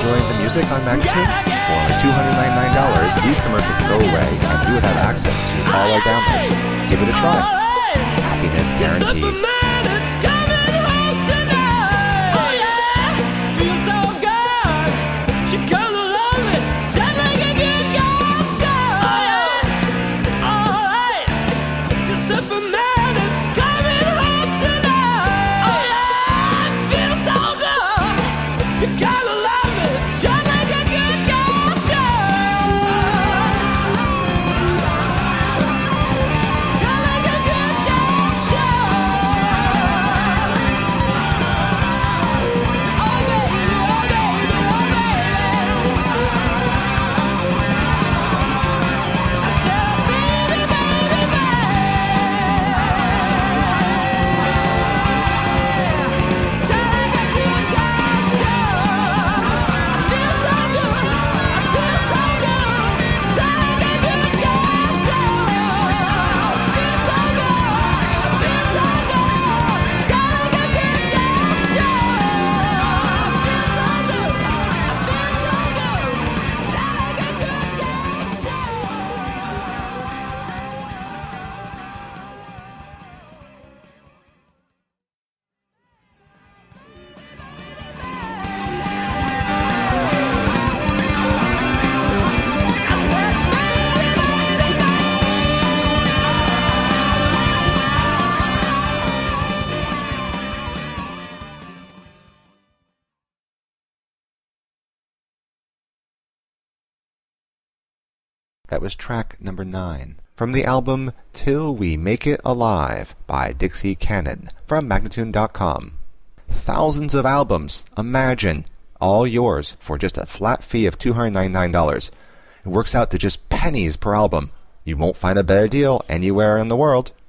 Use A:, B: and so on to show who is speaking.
A: enjoying the music on Magnitude? For only $299, these commercials would go away and you would have access to all our downloads. Give it a try. Happiness guaranteed. That was track number 9 from the album Till We Make It Alive by Dixie Cannon from Magnatune.com. Thousands of albums, imagine, all yours for just a flat fee of $299. It works out to just pennies per album. You won't find a better deal anywhere in the world.